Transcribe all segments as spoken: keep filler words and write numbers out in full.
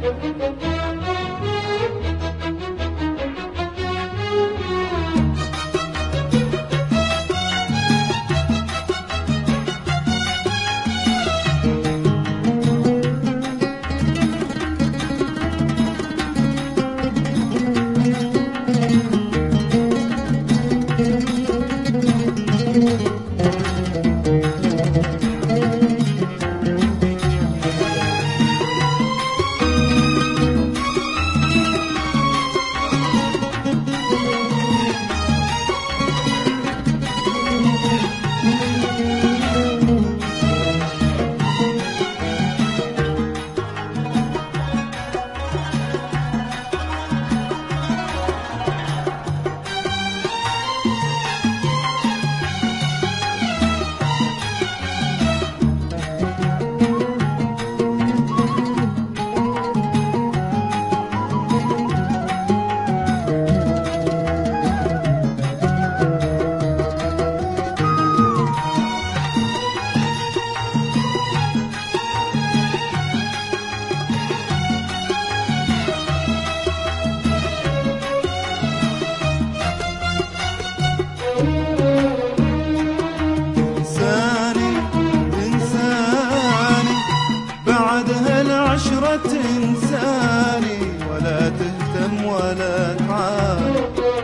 عشرة تنساني ولا تهتم ولا تعاني.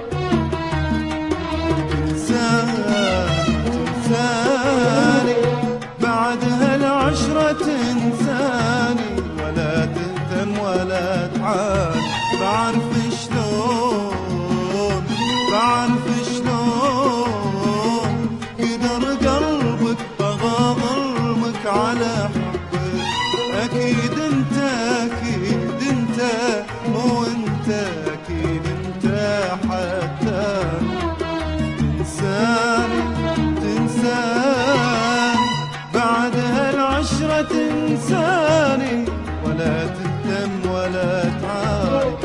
تنساني تنساني بعد هالعشرة تنساني ولا تهتم ولا تعاني. بعرف شلون بعرف شلون قدر قلبك طغى ظلمك على حبك. أكيد انت أكيد انت مو انت أكيد انت حتى تنساني تنساني بعد هالعشرة تنساني ولا تهتم ولا تعاني.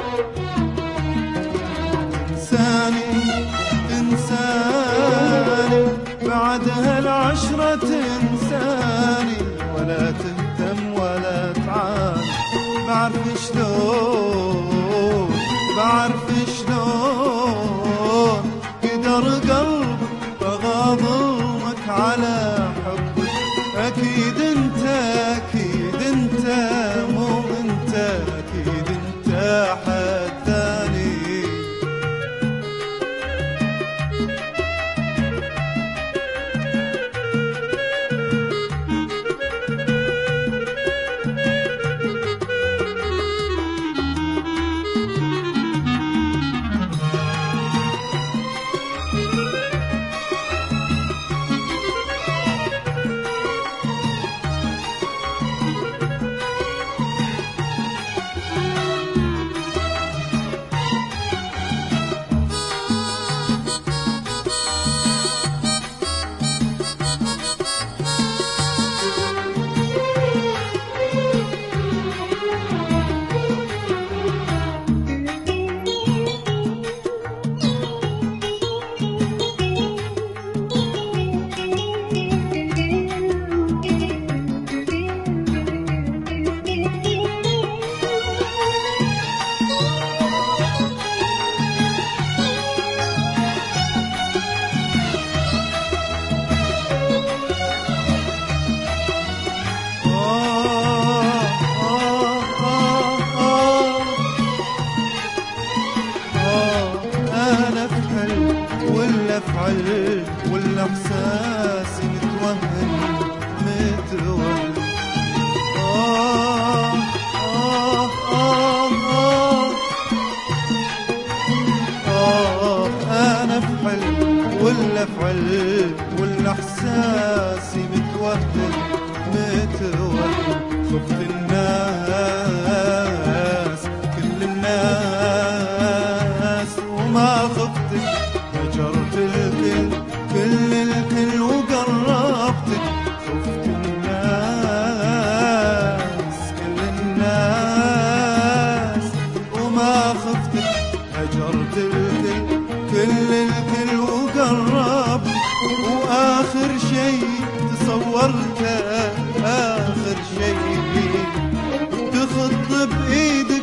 تنساني تنساني بعد هالعشرة تنساني ولا تهتم ولا تعاني. بعرف شلون بعرف شلون قدر قلبك طغى ظلمك على حبك. أكيد انت أكيد انت مو انت أكيد انت حد ثاني. أفعل ولا إحساسي متوهل متوهل. آه آه آه آه آه أنا أفعل ولا أفعل ولا إحساسي متوهل متوهل. خفت الناس كل الناس وما خفتك. هجرت الكل كل الكل وقربتك. خفت الناس كل الناس وما خفتك. هجرت الكل كل الكل وقربتك. وآخر شيء تصورته آخر شيء تخط بإيدك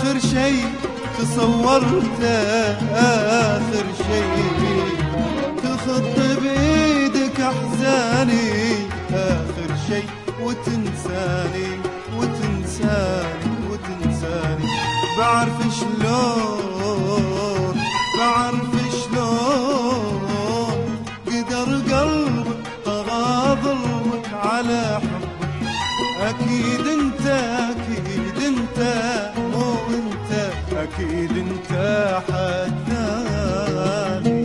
واخر شي تصورته اخر شي تخط بايدك احزاني اخر شي وتنساني وتنساني وتنساني بعرف شلون بعرف شلون قدر قلبك طغى ظلمك على حبك اكيد انت اكيد انت مو انت اكيد انت حداني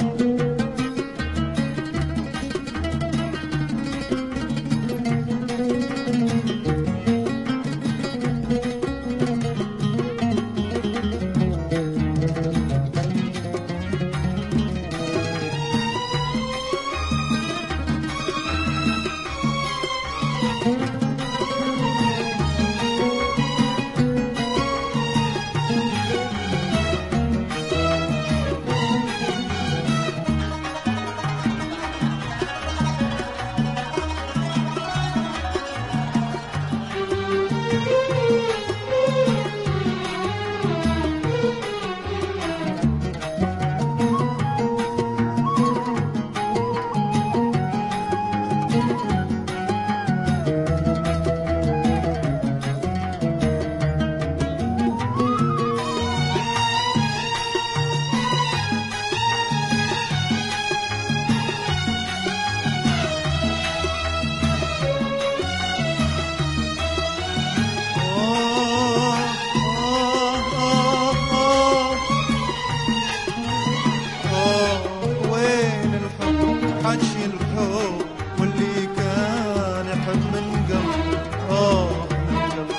حكي الحب واللي كان يحب من قبل آه من قبل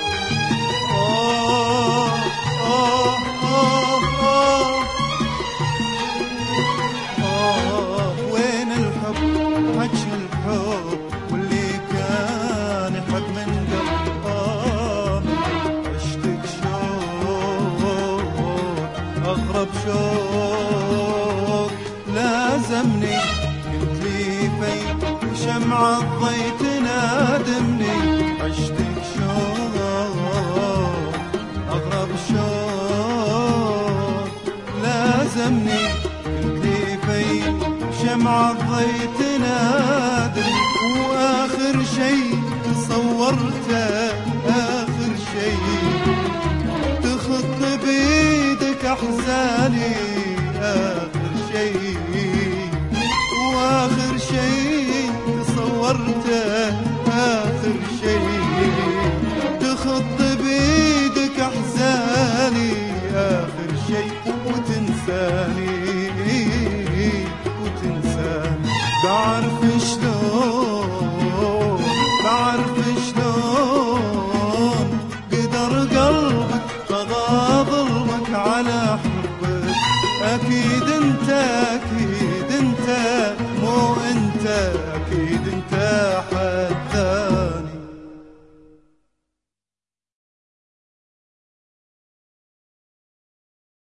آه آه آه آه آه وين الحب حكي الحب واللي كان يحب من قبل آه من قبل عشتك شوق أغرب شوق لازمني شمعة الضيت نادمني عشتك شوق أغرب شوق لازمني كنتي في شمعة الضيت نادمني وآخر شي تصورته آخر شي تخط بيدك أحزاني آخر شي واخر شي تصورته